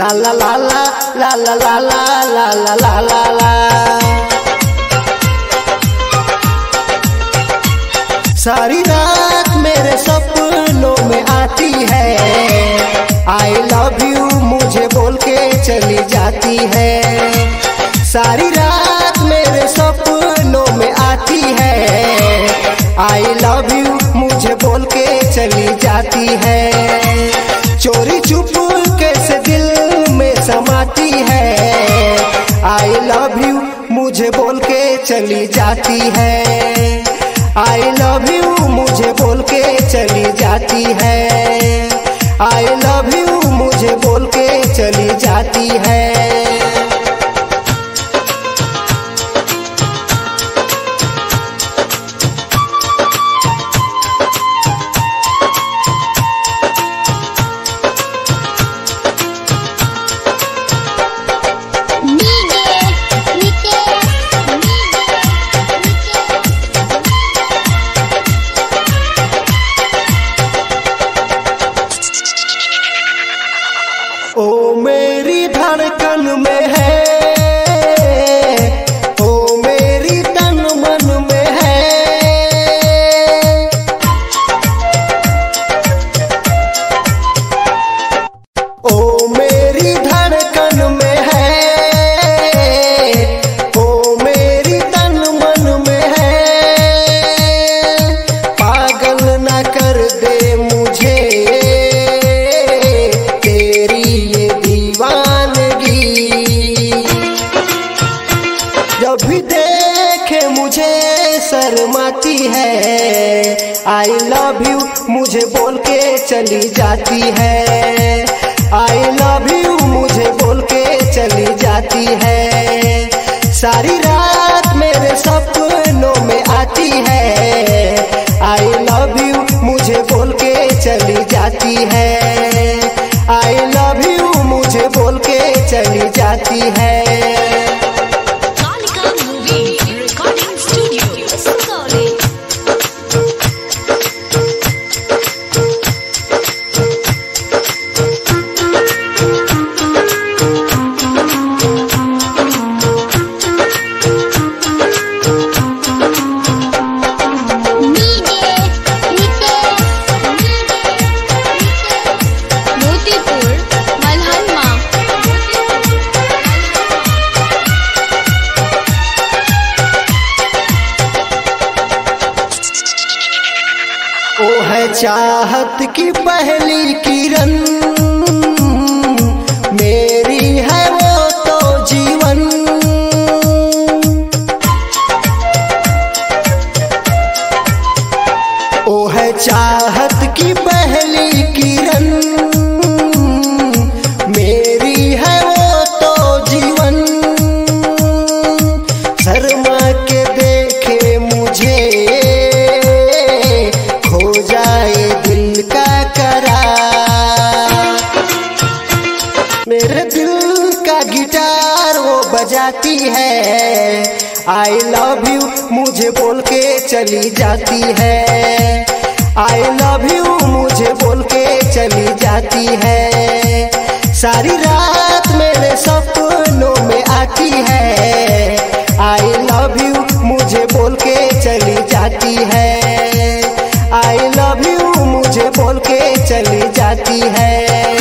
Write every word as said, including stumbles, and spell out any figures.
ला ला ला ला ला ला ला ला ला ला ला ला। सारी रात मेरे सपनों में आती है, आई लव यू मुझे बोल के चली जाती है। सारी रात मेरे सपनों में आती है, आई लव यू मुझे बोल के चली जाती है। चोरी चुप कैसे दिल में समाती है, आई लव यू मुझे बोल के चली जाती है। आई लव यू मुझे बोल के चली जाती है। आई लव यू मुझे बोल के चली जाती है। ओ मेरी धड़कन में है, ओ मेरी तन मन में है। ओ मेरी धड़कन में है, ओ मेरी तन मन में है। पागल ना कर दे मुझे जब भी देखे मुझे शर्माती है, आई लव यू मुझे बोल के चली जाती है। आई लव यू मुझे बोल के चली जाती है। सारी रात मेरे सपनों में आती है, आई लव यू मुझे बोल के चली जाती है। आई लव यू मुझे बोल के चली जाती है। ओ है चाहत की पहली किरण, मेरी है वो तो जीवन। ओ है चाहत की पहली किरण, मेरी है वो तो जीवन। शर्मा के देखे मुझे हो जाए दिल का करार। मेरे दिल का गिटार वो बजाती है, आई लव यू मुझे बोल के चली जाती है। आई लव यू मुझे बोल के चली जाती है। सारी रात मेरे सपनों में आती है, आई लव यू मुझे बोल के चली जाती है। आई लव यू मुझे बोल के चली जाती है।